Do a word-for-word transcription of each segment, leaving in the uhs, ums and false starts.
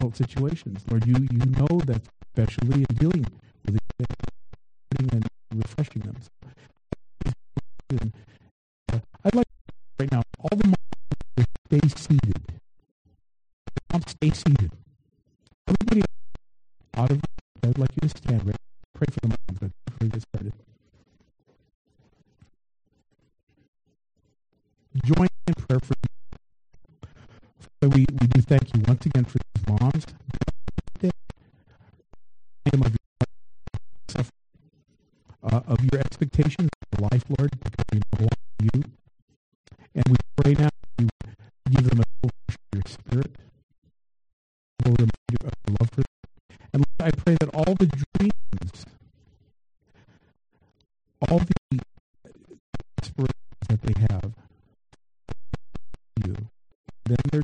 difficult situations. Lord, you, you know that especially in dealing with it and refreshing them. So, and, uh, I'd like to right now, all the moms stay seated. Moms, stay seated. Everybody out of I'd like you to stand right. Pray for the moms before we get started. Join in prayer for you. We, we do thank you once again for these moms. Uh, of your expectations of life, Lord, because we know you. And we pray now you give them a full of your spirit, a reminder of your love for them. And Lord, I pray that all the dreams, all the aspirations that they have, you, then they're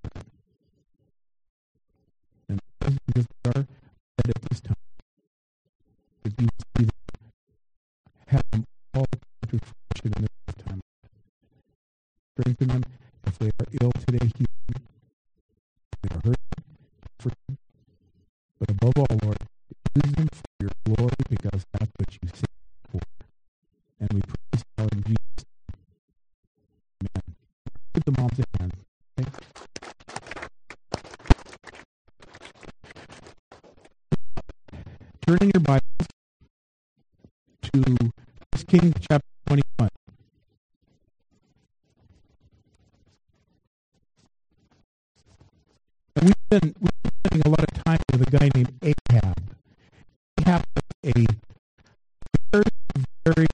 and because they are dead at this time, that you see them, have them all to fruition in their time. Strengthen them if they are ill today, heal them. If they are hurting, comfort them. But above all, Lord, use them for your glory because that's what you saved for. And we praise you in Jesus' name. Amen. Give the moms a hand. Okay? Turn in your Bibles to First Kings chapter twenty-one. And we've been, we've been spending a lot of time with a guy named Ahab. Ahab was a very, very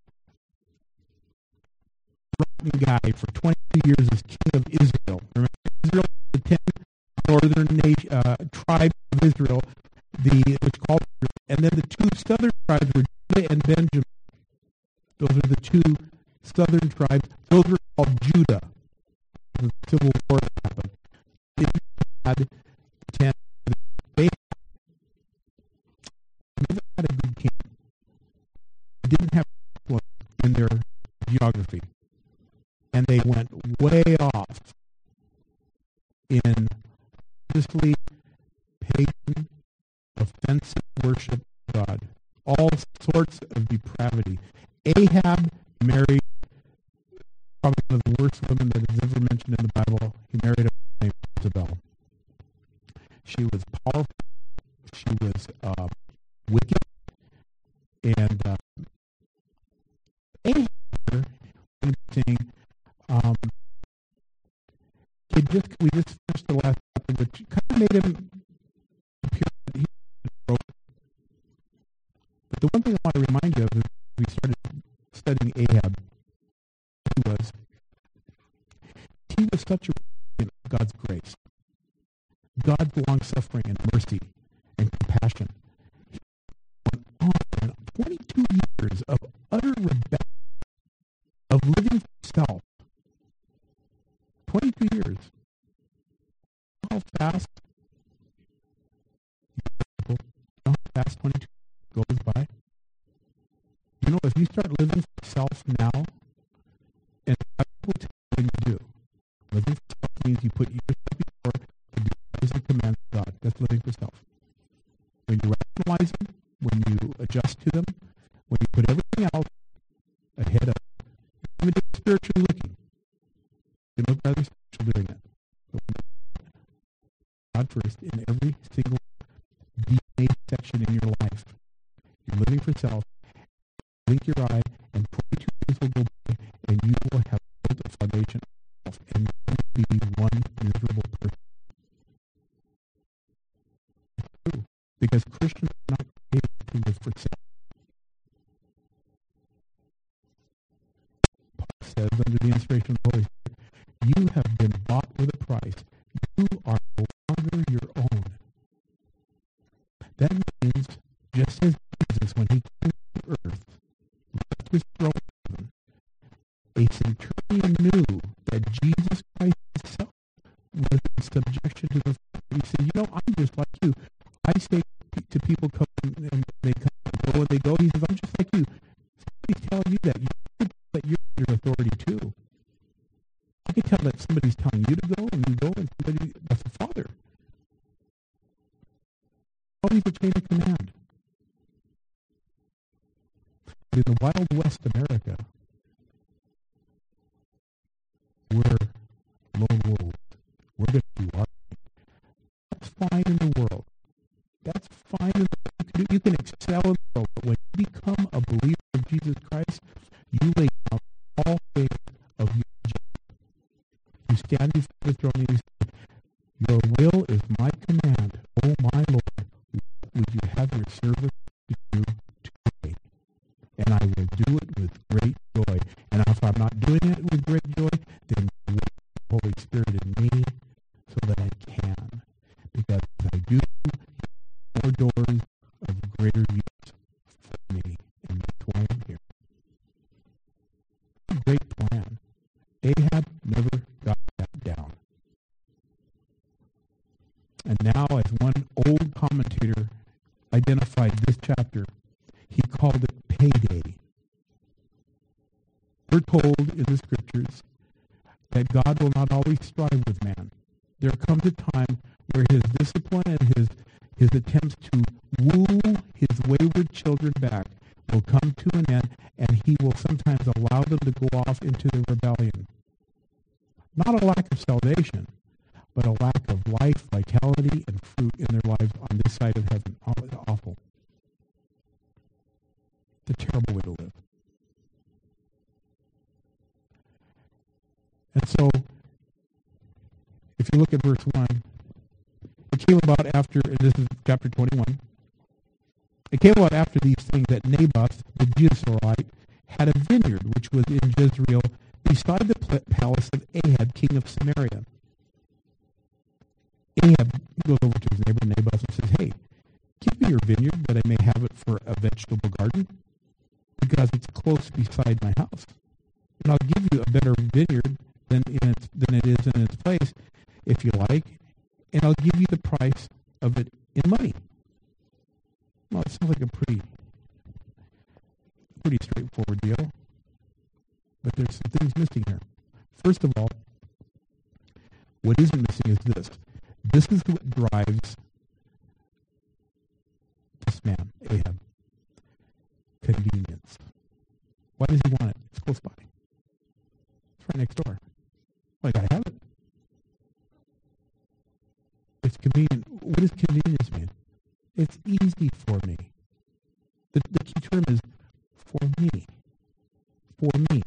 rotten guy for twenty-two years as king of Israel. Remember, Israel, the ten northern nation, uh, tribes of Israel, the which called, and then the two southern tribes were Judah and Benjamin. Those are the two southern tribes. Those were called Judah. The civil war happened. Israel had ten. They never had a good king. They didn't have one in their geography, and they went way off in obviously pagan, offensive worship of God. All sorts of depravity. Ahab married probably one of the worst women that is ever mentioned in the Bible. He married a woman named Jezebel. She was powerful. She was uh, wicked. And uh, Ahab, saying, um, it just, we just finished the last chapter, which kind of made him appear that he was broken. But the one thing I want to remind you of is we started studying Ahab, he was, he was such a recipient of God's grace, God's long-suffering and mercy and compassion. He went on and twenty-two years of utter rebellion, of living for self. twenty-two years. How fast, you know how fast twenty-two goes by? You know, if you start living for self now, and I will tell you what you do. Living for self means you put yourself before the desires and commands of God. That's living for self. When you rationalize them, when you adjust to them, when you put everything else ahead of even spiritually looking, you look rather spiritual doing that. But God first in every single D N A section in your life. You're living for self. Blink your eye, and twenty-two years will go by, and you will have built a foundation of self, and you will be one miserable person. It's true, because Christians are not created to live for self. Paul says, under the inspiration of the Holy Spirit, you have been bought with a price. You are no longer your own. That means, just as Jesus, when he came to earth, left his throne in heaven, a centurion knew that Jesus Christ himself was in subjection to the Father. He said, you know, I'm just like you. I say to people come and they come and go and they go. He says, I'm just like you. Somebody's telling you that. You can tell that you're under authority too. I can tell that somebody's telling you to go and you go and somebody, that's the Father. always a chain of command. But in the Wild West America, we're lone wolves. We're going to do our thing. That's fine in the world. That's fine in the world. You can, you can excel in the world, but when you become a believer of Jesus Christ, you lay down all things of your agenda. You stand before the throne and you say, your will is my command. Oh my Lord, what would you have your servant to do today? And I will do it with great joy. And if I'm not doing it with great joy, then work the Holy Spirit in me so that I can. Because as I do, more doors of greater use for me. And that's why I'm here. A great plan. Ahab never got that down. And now, as one old commentator identified this chapter, he called it payday. We're told in the scriptures that God will not always strive with man. There comes a time where his discipline and his, his attempts to woo his wayward children back will come to an end, and he will sometimes allow them to go off into the rebellion. Not a lack of salvation, but a lack of life, vitality, and fruit in their lives on this side of heaven. Oh, it's awful. It's a terrible way to live. And so, if you look at verse one, it came about after, and this is chapter twenty-one, it came about after these things that Naboth the Jezreelite had a vineyard which was in Jezreel beside the palace of Ahab, king of Samaria. Ahab goes over to his neighbor Naboth and says, hey, give me your vineyard that I may have it for a vegetable garden, because it's close beside my house. And I'll give you a better vineyard than, in its, than it is in its place, if you like, and I'll give you the price of it in money. Well, it sounds like a pretty, pretty straightforward deal, but there's some things missing here. First of all, what isn't missing is this. This is what drives this man, Ahab. Convenience. Why does he want it? It's close by. It's right next door. Well, I gotta have it. It's convenient. What does convenience mean? It's easy for me. The, the key term is for me. For me.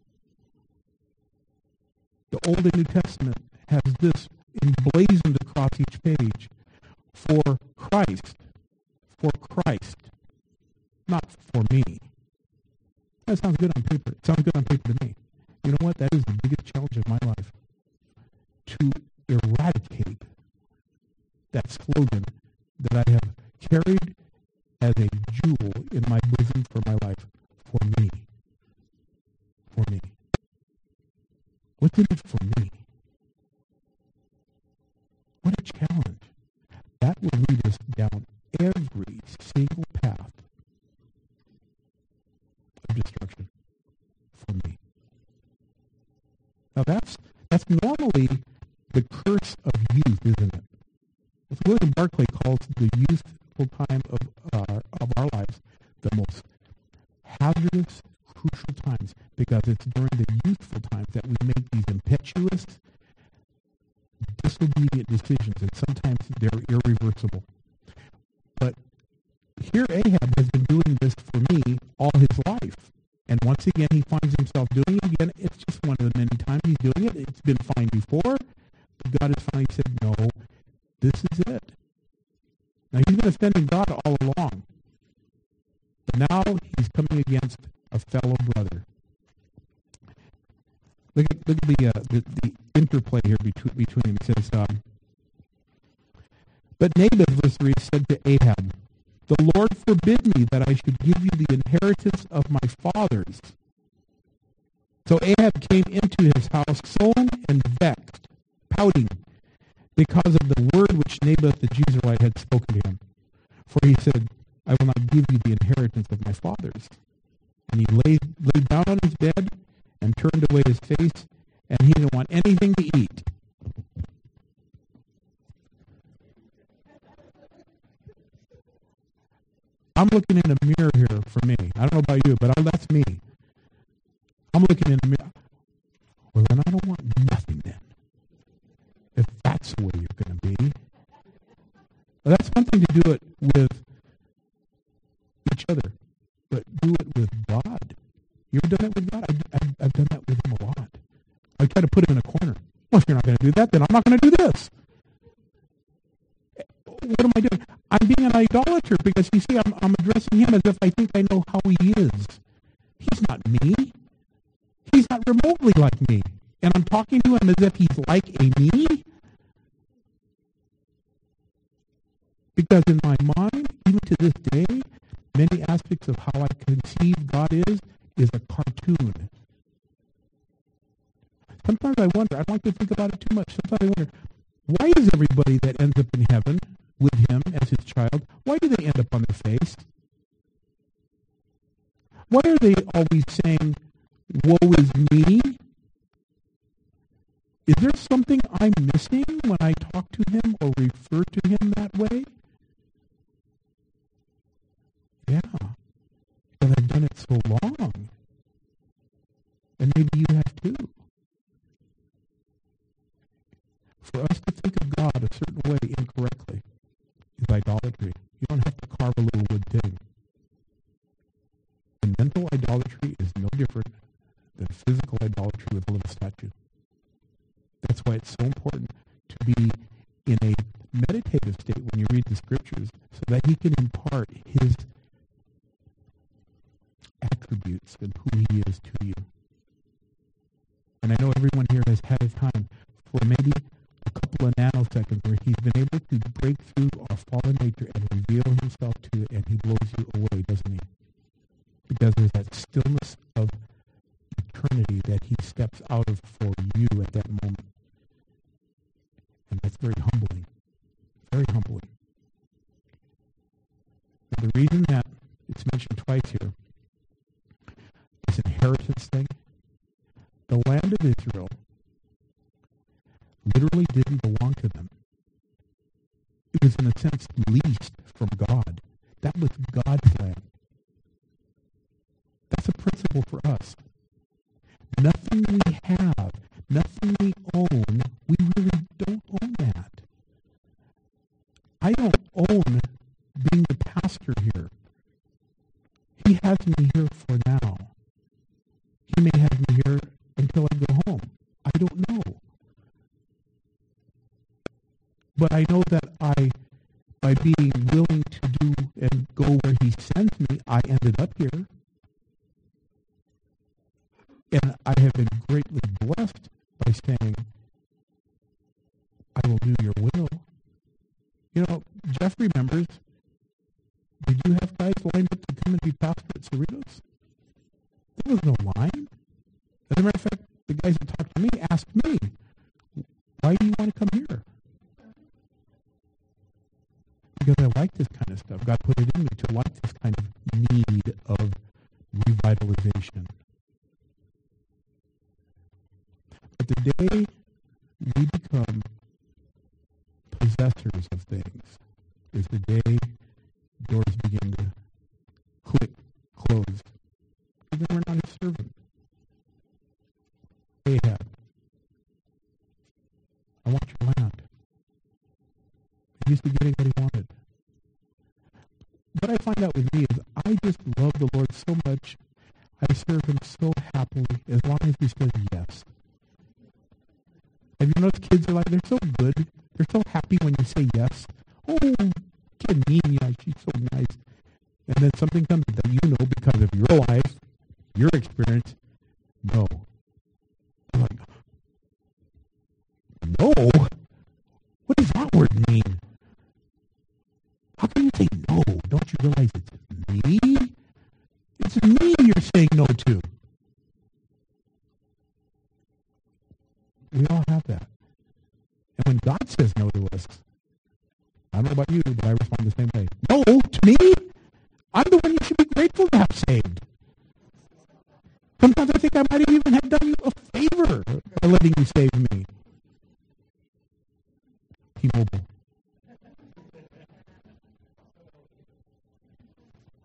The Old and New Testament has this emblazoned across each page. For Christ. For Christ. Not for me. That sounds good on paper. It sounds good on paper to me. You know what? That is the biggest challenge of my life. To eradicate that slogan that I have carried as a jewel in my bosom for my life. For me. For me. What's in it for me? What a challenge. That will lead us down every single path of destruction for me. Now that's that's normally the curse of youth, isn't it? As William Barclay calls the youthful time of uh, of our lives the most hazardous, crucial times, because it's during the youthful times that we make these impetuous, disobedient decisions, and sometimes they're irreversible. But here Ahab has been doing this for me all his life. And once again, he finds himself doing it again. It's just one of the many times he's doing it. It's been fine before, but God has finally said, no, this is it. Now, he's been offending God all along. But now he's coming against a fellow brother. Look at, look at the, uh, the, the interplay here between, between them. It says, um, but Naboth, verse three, said to Ahab, the Lord forbid me that I should give you the inheritance of my fathers. So Ahab came into his house sullen and vexed, pouting, because of the word which Naboth the Jezreelite had spoken to him. For he said, I will not give you the inheritance of my fathers. And he lay, lay down on his bed and turned away his face, and he didn't want anything to eat. I'm looking in a mirror here for me. I don't know about you, but I, that's me. I'm looking in the mirror. Well, then I don't want nothing then. If that's the way you're going to be. Well, that's one thing to do it with each other, but do it with God. You ever done that with God? I, I, I've done that with him a lot. I try to put him in a corner. Well, if you're not going to do that, then I'm not going to do this. What am I doing? I'm being an idolater because, you see, I'm, I'm addressing him as if I think I know how he is. He's not me. He's not remotely like me. And I'm talking to him as if he's like a me. Because in my mind, even to this day, many aspects of how I conceive God is, is a cartoon. Sometimes I wonder, I don't like to think about it too much, sometimes I wonder, why is everybody that ends up in heaven with him as his child, why do they end up on their face? Why are they always saying, woe is me? Is there something I'm missing when I talk to him or refer to him that way? Yeah, because I've done it so long. And maybe you have too. For us to think of God a certain way incorrectly is idolatry. You don't have to carve a little wood thing. And mental idolatry is no different than physical idolatry with a little statue. That's why it's so important to be in a meditative state when you read the scriptures so that he can impart his attributes and who he is to you. And I know everyone here has had a time for maybe a couple of nanoseconds where he's been able to break through our fallen nature and reveal himself to it, and he blows you away, doesn't he? Because there's that stillness of eternity that he steps out of for you at that moment. And that's very humbling. Very humbling. And the reason that it's mentioned twice here, this inheritance thing, the land of Israel literally didn't belong to them. It was, in a sense, leased from God. That was God's land. That's a principle for us. Nothing we have, nothing we own, we really don't own that. I don't own being the pastor here. He has me here for now. He may have me here until I go home. I don't know. But I know that I, by being willing to do and go where he sends me, I ended up here. And I have been greatly blessed by saying, I will do your will. You know, Jeff remembers, did you have guys lined up to come and be pastor at Cerritos? There was no line. As a matter of fact, the guys that talked to me asked me, why do you want to come here? Because I like this kind of stuff. God put it in me to like this kind of need of revitalization. But the day we become possessors of things is the day doors begin to click, close. Because then we're not his servant. Ahab, I want your land. He used to getting what he wanted. What I find out with me is I just love the Lord so much. I serve him so happily as long as he says yes. Have you noticed kids are like, they're so good. They're so happy when you say yes. Oh, kid me, yeah, she's so nice. And then something comes that you know because of your life, your experience, no. I'm like, no? What does that word mean? How can you say no? Don't you realize it's me? It's me you're saying no to. We all have that. And when God says no to us, I don't know about you, but I respond the same way. No, to me? I'm the one you should be grateful to have saved. Sometimes I think I might have even have done you a favor by letting you save me. T-Mobile.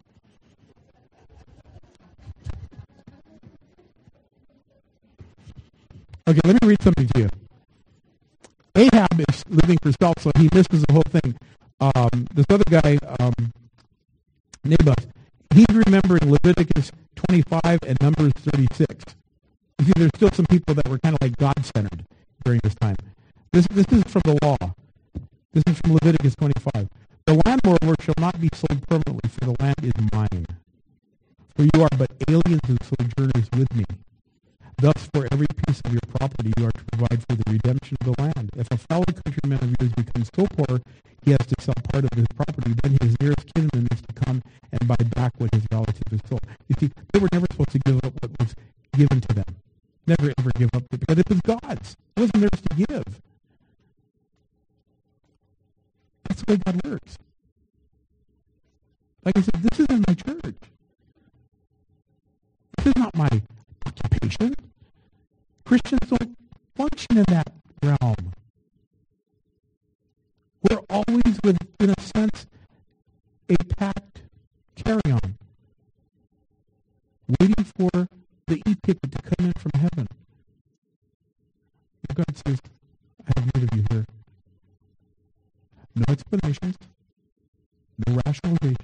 Okay, let me read something to you. Ahab is living for self, so he misses the whole thing. Um, this other guy, um, Naboth, he's remembering Leviticus twenty-five and Numbers thirty-six. You see, there's still some people that were kind of like God-centered during this time. This, this is from the law. This is from Leviticus twenty-five. The land, moreover, shall not be sold permanently, for the land is mine. For you are but aliens and sojourners with me. Thus, for every piece of your property, you are to provide for the redemption of the land. If a fellow countryman of yours becomes so poor, he has to sell part of his property, then his nearest kinsman is to come and buy back what his relative has sold. You see, they were never supposed to give up what was given to them. Never ever give up, because it was God's. It wasn't theirs to give. That's the way God works. Like I said, this isn't my church. This is not my occupation. Christians don't function in that realm. We're always, with, in a sense, a packed carry-on, waiting for the e-ticket to come in from heaven. And God says, I have need of you here. No explanations, no rationalizations,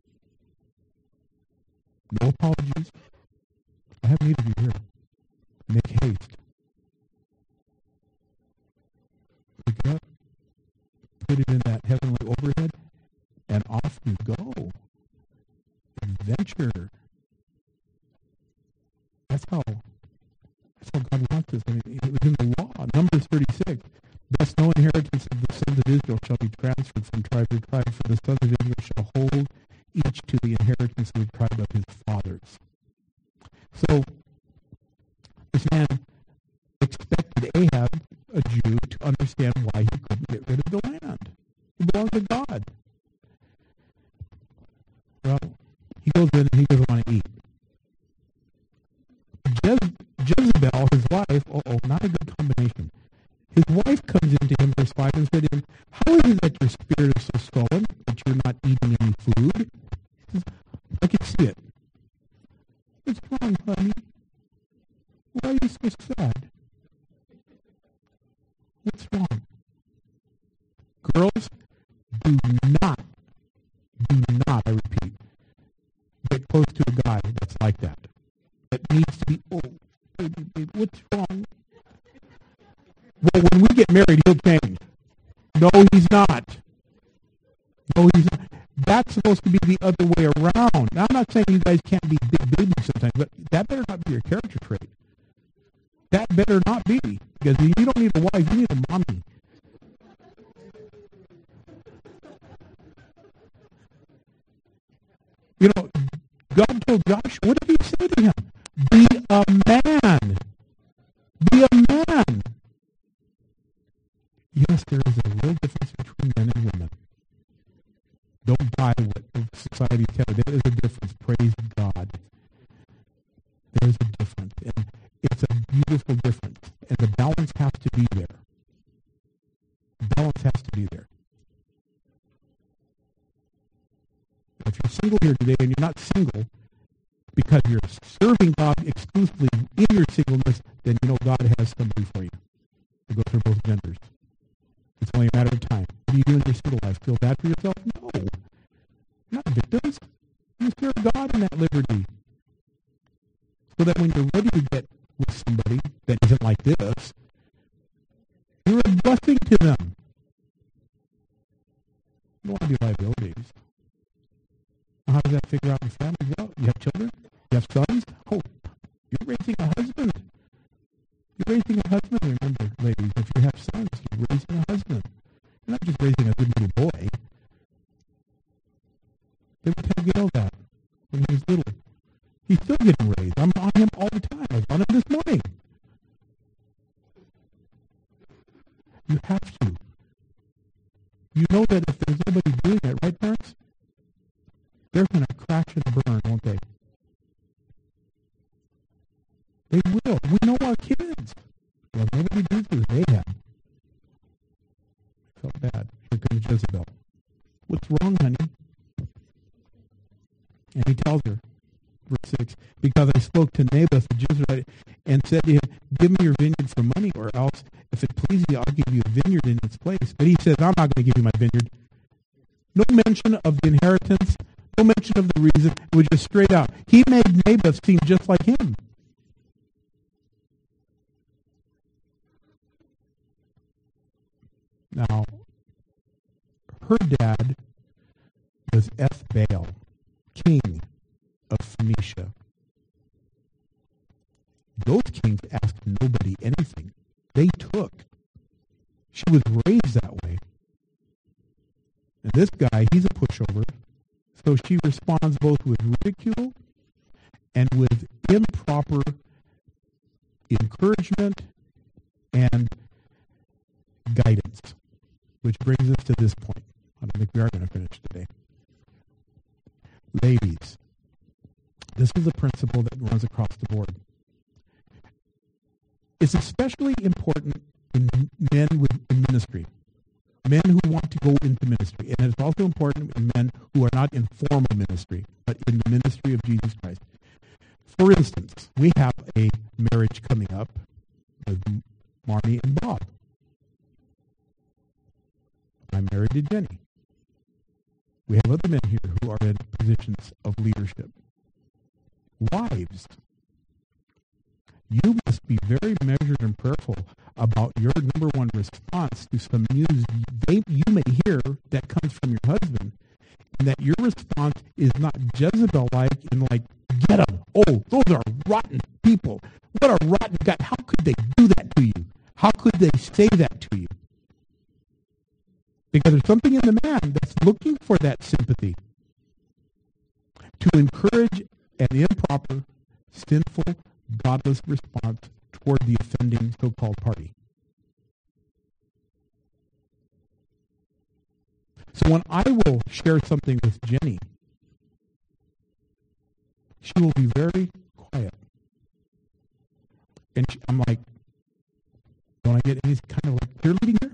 no apologies. I have need of you here. Make haste. Pick it up, put it in that heavenly overhead, and off you go. Adventure. That's how, that's how God wants us. I mean, it was in the law. Numbers thirty-six. Thus no inheritance of the sons of Israel shall be transferred from tribe to tribe, for the sons of Israel shall hold each to the inheritance of the tribe of his fathers. So, this man expected Ahab, a Jew, to understand why he couldn't get rid of the land. It belonged to God. Well, he goes in and he doesn't want to eat. Je- Jezebel, his wife, oh, not a good combination. His wife comes into him, verse five, and said to him, how is it that your spirit is so swollen, that you're not eating any food? He says, I can see it. What's wrong, honey? Why are you so sad? What's wrong? Girls, do not, do not, I repeat, get close to a guy that's like that. That needs to be, oh, baby, baby, what's wrong? Well, when we get married, he'll change. No, he's not. No, he's not. That's supposed to be the other way around. Now, I'm not saying you guys can't be big babies sometimes, but that better not be your character trait. That better not be, because you don't need a wife, you need a mommy. You know, God told Joshua, what did he say to him? Be a man. Be a man. Yes, there is a real difference between men and women. Don't buy what society tells you. There is a difference. Praise God. There is a difference. And it's a beautiful difference. And the balance has to be there. The balance has to be there. If you're single here today and you're not single because you're serving God exclusively in your singleness, then you know God has somebody for you. It goes for both genders. It's only a matter of time. What do you do in your single life? Feel bad for yourself? No. You're not victims. You serve God in that liberty. So that when you're ready to get with somebody that isn't like this, you're a blessing to them. You don't want to be liabilities. How does that figure out in family? Well, you have children? You have sons? Oh, you're raising a husband. You're raising a husband, remember, ladies. If you have sons, you're raising a husband. You're not just raising a good little boy. They would tell Gail that when he was little. He's still getting raised. I'm on him all the time. I was on him this morning. You have to. You know that if there's nobody doing it, right, parents? They're going to crash and burn, won't they? They will. We know our kids. Well, nobody does this. They have. I felt bad. Here comes Jezebel. What's wrong, honey? And he tells her, verse six, because I spoke to Naboth the Jezreelite and said to him, give me your vineyard for money, or else, if it pleases you, I'll give you a vineyard in its place. But he says, I'm not going to give you my vineyard. No mention of the inheritance, no mention of the reason. It was just straight out. He made Naboth seem just like him. Now, her dad was Ethbaal, king of Phoenicia. Those kings asked nobody anything. They took. She was raised that way. And this guy, he's a pushover. So she responds both with ridicule and with improper encouragement and guidance. Which brings us to this point. I don't think we are going to finish today. Ladies, this is a principle that runs across the board. It's especially important in men with, in ministry, men who want to go into ministry. And it's also important in men who are not in formal ministry, but in the ministry of Jesus Christ. For instance, we have a marriage coming up with Marnie and Bob. I'm married to Jenny. We have other men here who are in positions of leadership. Wives, you must be very measured and prayerful about your number one response to some news they, you may hear that comes from your husband, and that your response is not Jezebel-like in like, get them. Oh, those are rotten people. What a rotten guy. How could they do that to you? How could they say that to you? Because there's something in the man that's looking for that sympathy to encourage an improper, sinful, godless response toward the offending so-called party. So when I will share something with Jenny, she will be very quiet. And she, I'm like, don't I get any kind of like cheerleading here?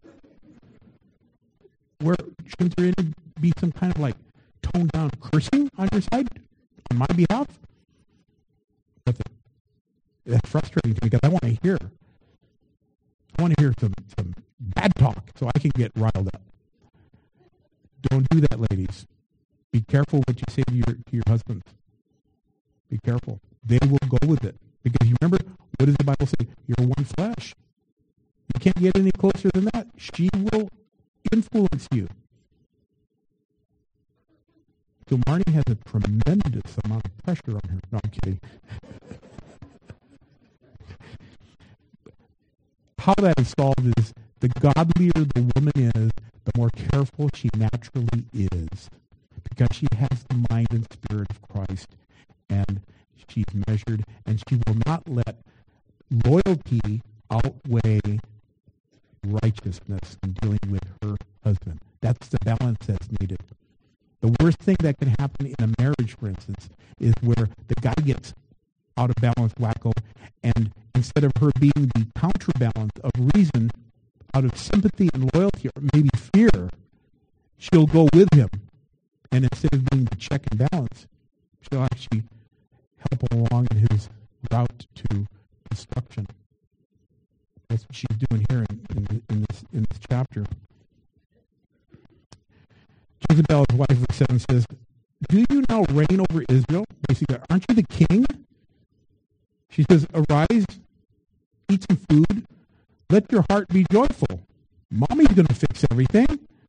Where shouldn't there be some kind of like toned down cursing on your side, on my behalf? That's, that's frustrating to me because I want to hear. I want to hear some, some bad talk so I can get riled up. Don't do that, ladies. Be careful what you say to your to your husbands. Be careful. They will go with it. Because you remember, what does the Bible say? You're one flesh. You can't get any closer than that. She will influence you. So Marnie has a tremendous amount of pressure on her. No, I'm kidding. How that is solved is the godlier the woman is, the more careful she naturally is. Because she has the mind and spirit of Christ, and she's measured, and she will not let loyalty outweigh righteousness in dealing with her husband. That's the balance that's needed. The worst thing that can happen in a marriage, for instance, is where the guy gets out of balance, wacko, and instead of her being the counterbalance of reason, out of sympathy and loyalty, or maybe fear, she'll go with him. And instead of being the check and balance, she'll actually help him along in his route to destruction. That's what she's doing here in, in, in this in this chapter. Jezebel's wife, verse seven says, "Do you now reign over Israel?" Basically, aren't you the king? She says, "Arise, eat some food, let your heart be joyful. Mommy's going to fix everything.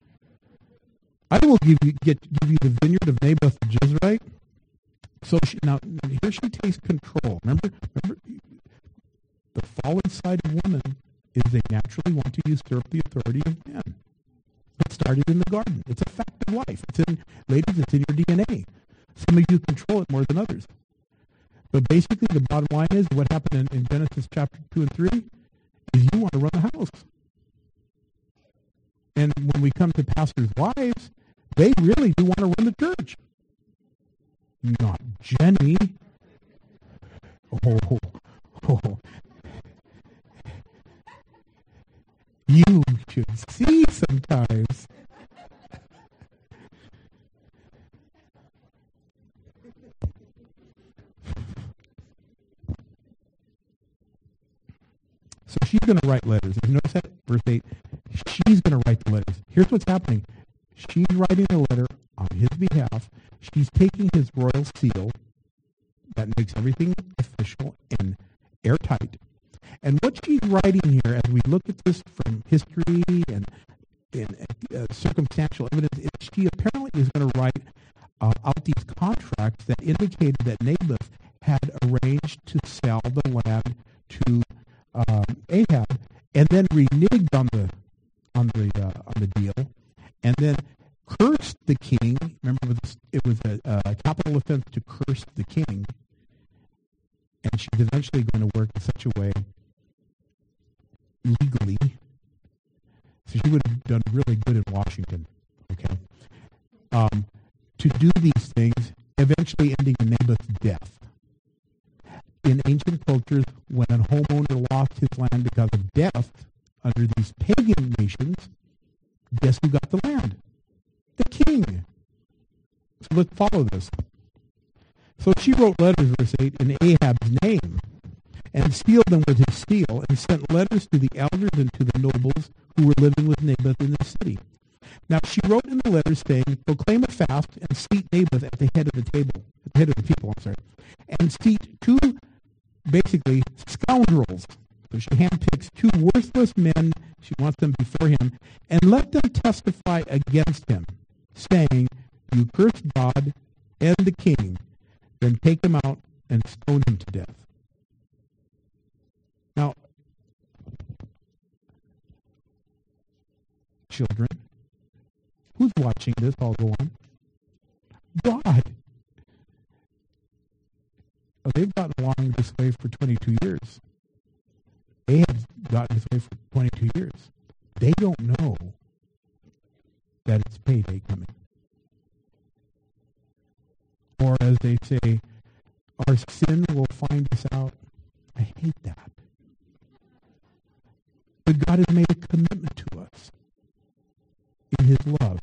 I will give you get give you the vineyard of Naboth the Jezreelite." So she, now here she takes control. Remember, remember, the fallen side of woman is they naturally want to usurp the authority of man. It started in the garden. It's a fact of life. It's in, ladies, it's in your D N A. Some of you control it more than others. But basically, the bottom line is what happened in, in Genesis chapter two and three is you want to run the house. And when we come to pastors' wives, they really do want to run the church. Not Jenny. Oh, oh. You should see sometimes. she's going to write letters. If you notice that, verse eight, she's going to write the letters. Here's what's happening. She's writing a letter on his behalf. She's taking his royal seal. That makes everything official and airtight. And what she's writing here, as we look at this from history and, and uh, circumstantial evidence, is she apparently is going to write uh, out these contracts that indicated that Naboth had arranged to sell the land to um, Ahab, and then reneged on the on the uh, on the deal, and then cursed the king. Remember, it was, it was a, a capital offense to curse the king, and she's eventually going to work in such a way legally, so she would have done really good in Washington. Okay, um, to do these things, eventually ending in Naboth's death. In ancient cultures, when a homeowner lost his land because of death under these pagan nations, guess who got the land? The king. So let's follow this. So she wrote letters, verse eight, in Ahab's name, and sealed them with his seal, and sent letters to the elders and to the nobles who were living with Naboth in the city. Now she wrote in the letters saying, proclaim a fast and seat Naboth at the head of the table, at the head of the people, I'm sorry, and seat two, basically, scoundrels. So she handpicks two worthless men, she wants them before him, and let them testify against him, saying, you cursed God and the king, then take him out and stone him to death. Now, children, who's watching this all go on? God. Oh, they've gotten along this way for twenty-two years. They have gotten this way for twenty-two years. They don't know that it's payday coming. Or as they say, our sin will find us out. I hate that. But God has made a commitment to us in his love.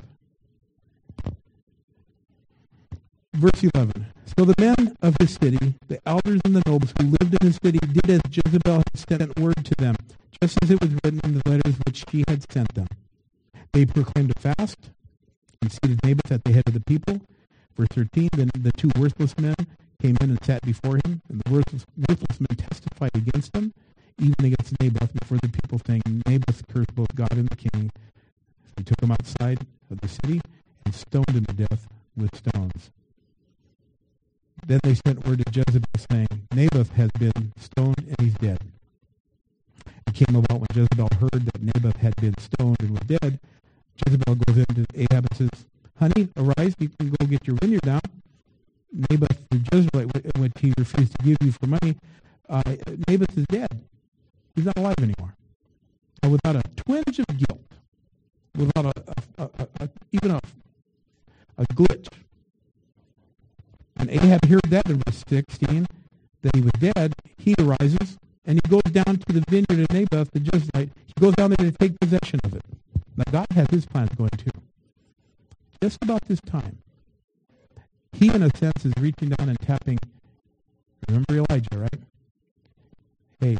Verse eleven. So the men of the city, the elders and the nobles who lived in the city, did as Jezebel had sent word to them, just as it was written in the letters which she had sent them. They proclaimed a fast and seated Naboth at the head of the people. Verse thirteen, then the two worthless men came in and sat before him, and the worthless, worthless men testified against him, even against Naboth before the people, saying, Naboth cursed both God and the king. So he took him outside of the city and stoned him to death with stones. Then they sent word to Jezebel, saying, Naboth has been stoned and he's dead. It came about when Jezebel heard that Naboth had been stoned and was dead, Jezebel goes into Ahab and says, honey, arise, you can go get your vineyard now. Naboth, the Jezebelite, which he refused to give you for money, uh, Naboth is dead. He's not alive anymore. And without a twinge of guilt, without a, a, a, a even a, a glitch. And Ahab heard that in verse sixteen, that he was dead. He arises, and he goes down to the vineyard of Naboth, the Jezreelite. He goes down there to take possession of it. Now, God has his plans going too. Just about this time, he, in a sense, is reaching down and tapping. Remember Elijah, right? Hey,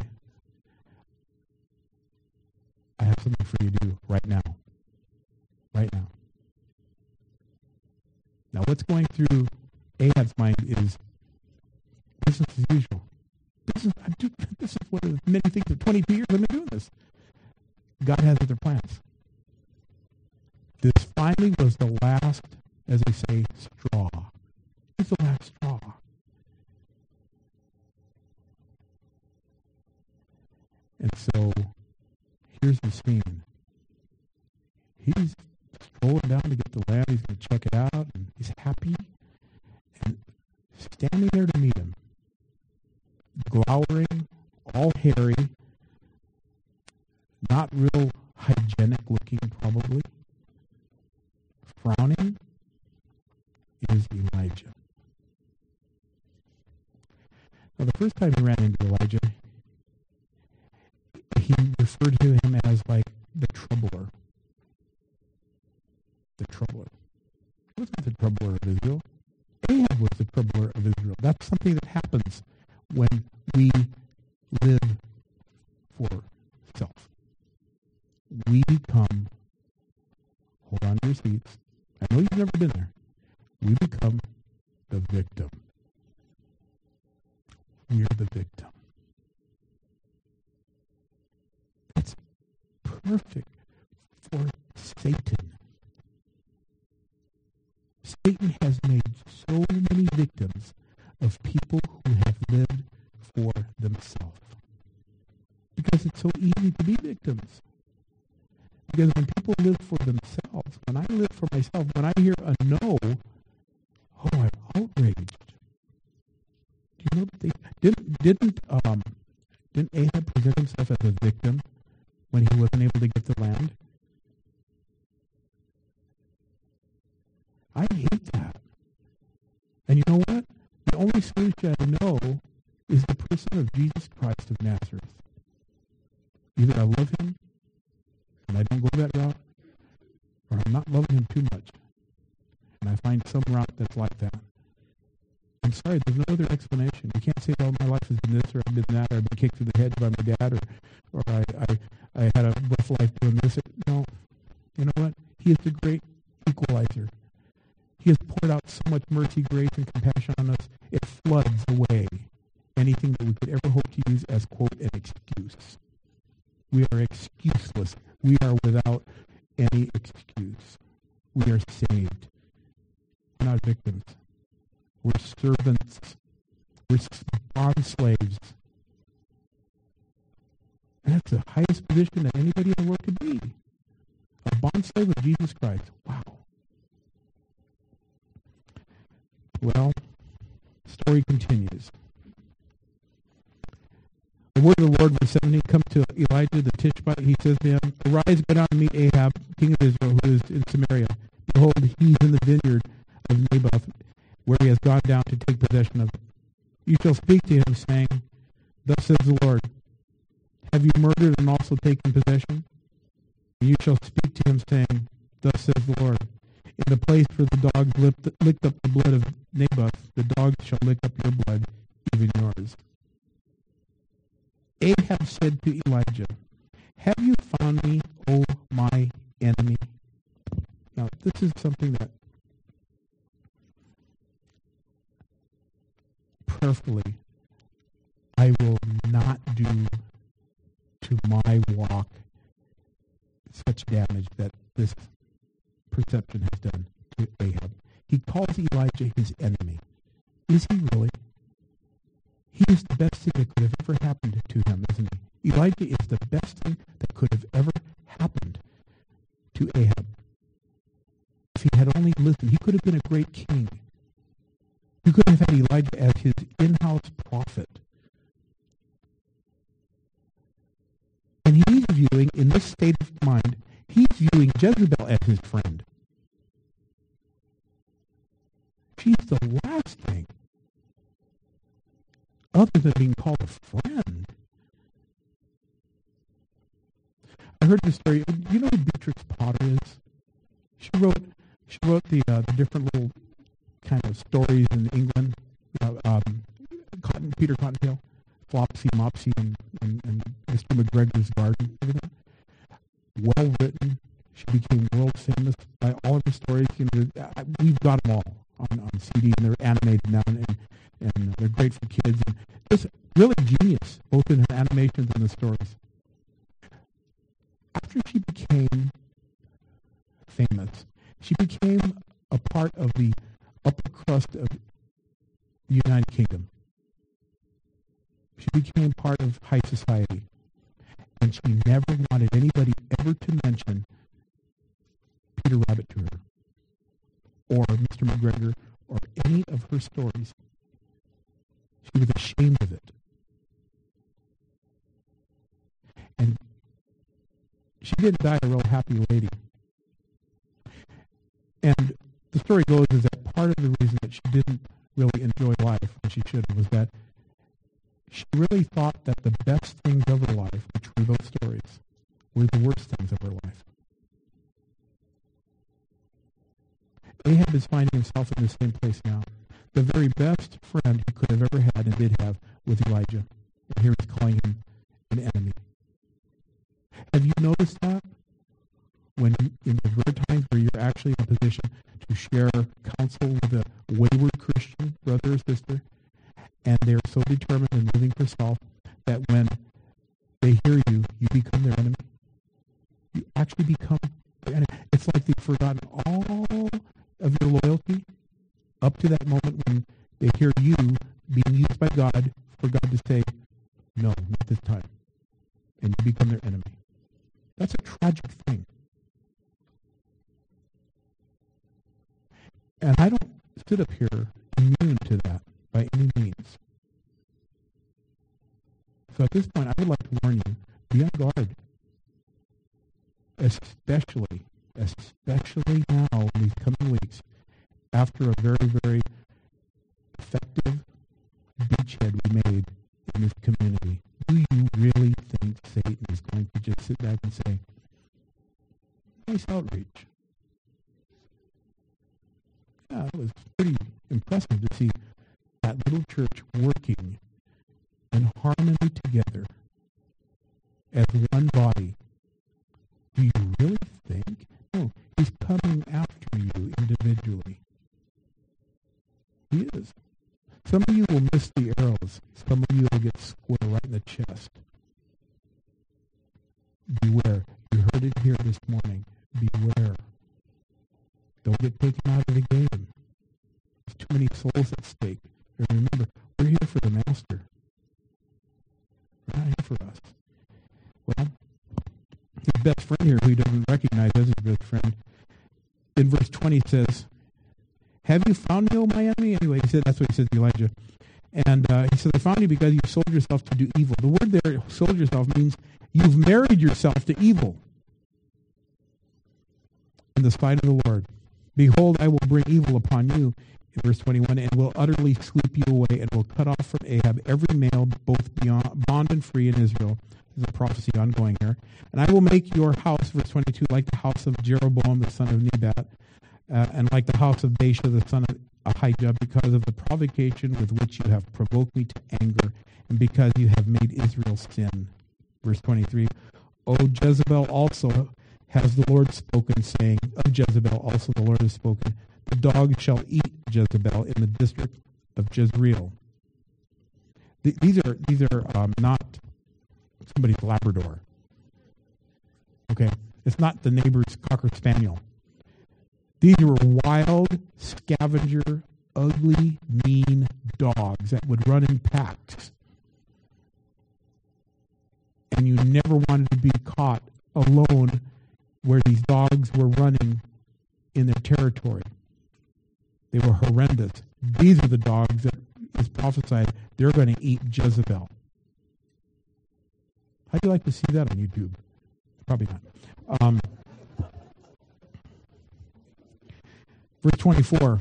I have something for you to do right now. Right now. Now, what's going through Ahab's mind is business as usual. This is, I do, this is one of the many things for twenty-two years I've been doing this. God has other plans. This finally was the last, as they say, straw. It's the last straw. And so, here's the scene. He's strolling down to get the land. He's going to check it out, and he's happy. And standing there to meet him, glowering, all hairy, not real hygienic looking probably, frowning, is Elijah. Now, the first time he ran into Elijah, he referred to him as like the troubler. The troubler. He wasn't the troubler of Israel. Ahab was the troubler of Israel. That's something that happens when we live for itself. We become, hold on to your seats. I know you've never been there. We become the victim. We're the victim. That's perfect for Satan. Satan has made so many victims of people who have lived for themselves. Because it's so easy to be victims. Because when people live for themselves, when I live for myself, when I hear a no, oh, I'm outraged. Do you know that they didn't didn't um didn't Ahab present himself as a victim when he wasn't able to get the land? I hate that. And you know what? The only solution I know is the person of Jesus Christ of Nazareth. Either I love him and I don't go that route, or I'm not loving him too much. And I find some route that's like that. I'm sorry, there's no other explanation. You can't say, well, my life has been this, or I've been that, or I've been kicked through the head by my dad, or or I, I, I had a rough life doing this. No. You know what? He is the great equalizer. He has poured out so much mercy, grace, and compassion on us, it floods away anything that we could ever hope to use as, quote, an excuse. We are excuseless. We are without any excuse. We are saved. We're not victims. We're servants. We're bond slaves. And that's the highest position that anybody in the world could be. A bond slave of Jesus Christ. Wow. Well, the story continues. The word of the Lord, verse seventeen, comes to Elijah the Tishbite. He says to him, "Arise, go down and meet Ahab, king of Israel, who is in Samaria. Behold, he is in the vineyard of Naboth, where he has gone down to take possession of it. You shall speak to him, saying, Thus says the Lord, Have you murdered and also taken possession? And you shall speak to him, saying, Thus says the Lord, In the place where the dogs licked, licked up the blood of Naboth, the dogs shall lick up your blood, even yours." Ahab said to Elijah, "Have you found me, O my enemy?" Now, this is something that prayerfully I will not do to my walk such damage that this perception has done to Ahab. He calls Elijah his enemy. Is he really? He is the best thing that could have ever happened to him, isn't he? Elijah is the best thing that could have ever happened to Ahab. If he had only listened, he could have been a great king. He could have had Elijah as his in-house prophet. And he's viewing, in this state of mind, he's viewing Jezebel as his friend. She's the last thing, other than being called a friend. I heard this story. You know who Beatrix Potter is? She wrote. She wrote the uh, the different little kind of stories in England. Uh, um, Cotton, Peter Cottontail, Flopsy, Mopsy, and, and, and Mister McGregor's Garden. Everything. Well written. She became world famous by all of her stories. You know, we've got them all on, on C D, and they're animated now, and, and they're great for kids. And just really genius, both in her animations and the stories. After she became famous, she became a part of the upper crust of the United Kingdom. She became part of high society. And she never wanted anybody ever to mention Peter Rabbit to her, or Mister McGregor, or any of her stories. She was ashamed of it. And she didn't die a real happy lady. And the story goes is that part of the reason that she didn't really enjoy life when she should have was that she really thought that the best things of her life, which were those stories, were the worst things of her life. Ahab is finding himself in the same place now. The very best friend he could have ever had and did have was Elijah. And here he's calling him an enemy. Have you noticed that? When in the rare times where you're actually in a position to share counsel with a wayward Christian brother or sister, and they're so determined in living for self that when they hear you, you become their enemy. You actually become their enemy. It's like they've forgotten all of your loyalty up to that moment when they hear you being used by God for God to say, no, not this time. And you become their enemy. That's a tragic thing. And I don't sit up here immune to that by any means. So at this point, I would like to warn you, be on guard. Especially, especially now in these coming weeks, after a very, very effective beachhead we made in this community. Do you really think Satan is going to just sit back and say, nice outreach? Yeah, it was pretty impressive to see that little church working in harmony together as one body. Do you really think? No, he's coming after you individually. He is. Some of you will miss the arrows. Some of you will get square right in the chest. Beware. You heard it here this morning. Beware. Don't get taken out of the game. There's too many souls at stake. And remember, we're here for the Master. We're not here for us. Well, his best friend here, who he doesn't recognize as his best friend, in verse twenty says, have you found me, O my enemy? Anyway, he said, that's what he said to Elijah. And uh, he said, I found you because you sold yourself to do evil. The word there, sold yourself, means you've married yourself to evil in the sight of the Lord. Behold, I will bring evil upon you, in verse twenty-one, and will utterly sweep you away, and will cut off from Ahab every male, both beyond, bond and free in Israel. There's a prophecy ongoing here. And I will make your house, verse twenty-two, like the house of Jeroboam, the son of Nebat, uh, and like the house of Baasha, the son of Ahijah, because of the provocation with which you have provoked me to anger, and because you have made Israel sin. Verse twenty-three, O Jezebel also has the Lord spoken, saying, of Jezebel also the Lord has spoken, the dog shall eat Jezebel in the district of Jezreel. Th- these are these are um, not somebody's Labrador. Okay, it's not the neighbor's Cocker Spaniel. These were wild, scavenger, ugly, mean dogs that would run in packs. And you never wanted to be caught alone where these dogs were running in their territory. They were horrendous. These are the dogs that is prophesied they're going to eat Jezebel. How'd you like to see that on YouTube? Probably not. Um, verse twenty-four.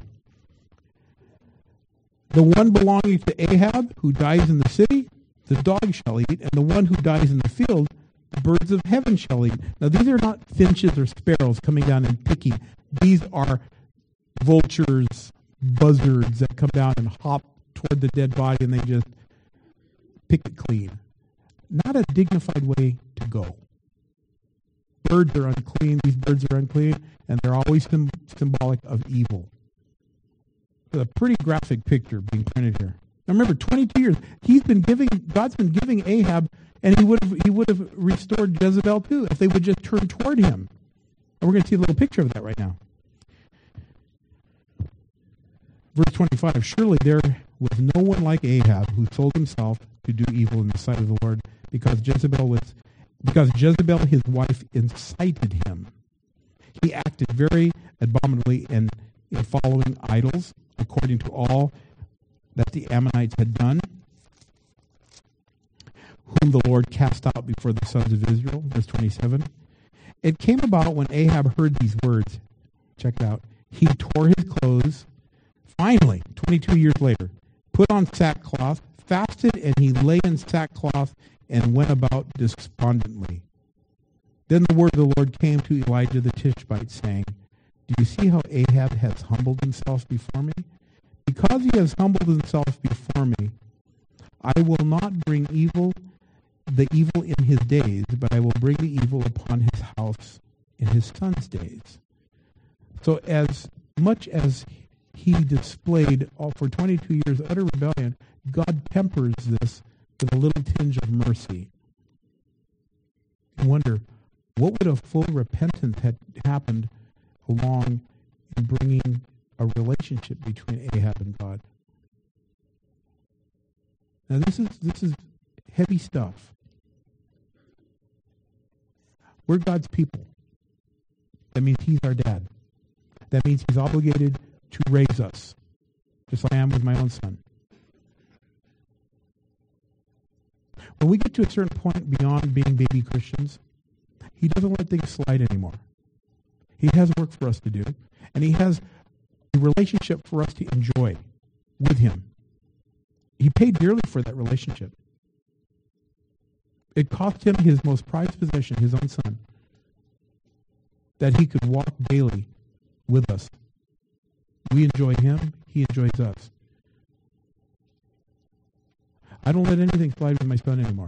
The one belonging to Ahab, who dies in the city, the dog shall eat, and the one who dies in the field, the birds of heaven shall eat. Now, these are not finches or sparrows coming down and picking. These are vultures, buzzards that come down and hop toward the dead body and they just pick it clean. Not a dignified way to go. Birds are unclean. These birds are unclean, and they're always sim- symbolic of evil. It's a pretty graphic picture being printed here. Now remember, twenty-two years, he's been giving, God's been giving Ahab, and he would have he would have restored Jezebel too if they would just turn toward him. And we're going to see a little picture of that right now. Verse twenty-five, surely there was no one like Ahab who sold himself to do evil in the sight of the Lord, because Jezebel was, because Jezebel his wife incited him. He acted very abominably in, in following idols, according to all that the Ammonites had done, whom the Lord cast out before the sons of Israel. Verse twenty-seven. It came about when Ahab heard these words, check it out, he tore his clothes, finally, twenty-two years later, put on sackcloth, fasted, and he lay in sackcloth and went about despondently. Then the word of the Lord came to Elijah the Tishbite, saying, do you see how Ahab has humbled himself before me? Because he has humbled himself before me, I will not bring evil the evil in his days, but I will bring the evil upon his house in his son's days. So as much as he displayed all for twenty-two years utter rebellion, God tempers this with a little tinge of mercy. I wonder, what would a full repentance had happened along in bringing a relationship between Ahab and God? Now this is this is heavy stuff. We're God's people. That means he's our dad. That means he's obligated to raise us, just like I am with my own son. When we get to a certain point beyond being baby Christians, he doesn't let things slide anymore. He has work for us to do, and he has a relationship for us to enjoy with him. He paid dearly for that relationship. It cost him his most prized possession, his own son, that he could walk daily with us. We enjoy him, he enjoys us. I don't let anything slide with my son anymore.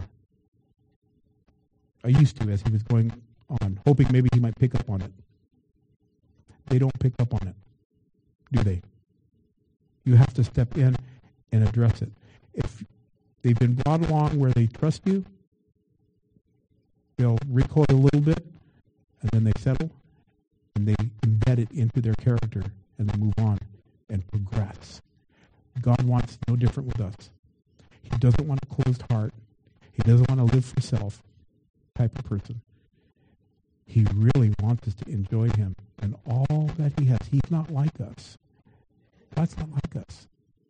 I used to as he was going on, hoping maybe he might pick up on it. They don't pick up on it, do they? You have to step in and address it. If they've been brought along where they trust you, they'll recoil a little bit, and then they settle, and they embed it into their character, and they move on and progress. God wants no different with us. He doesn't want a closed heart. He doesn't want to live for self type of person. He really wants us to enjoy him and all that he has. He's not like us. God's not like us.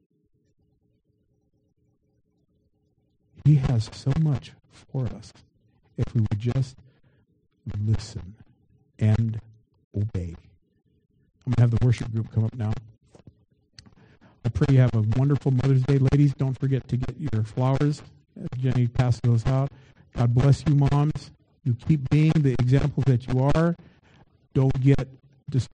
He has so much for us if we would just listen and obey. I'm going to have the worship group come up now. I pray you have a wonderful Mother's Day. Ladies, don't forget to get your flowers. Jenny passed those out. God bless you, moms. You keep being the examples that you are. Don't get discouraged.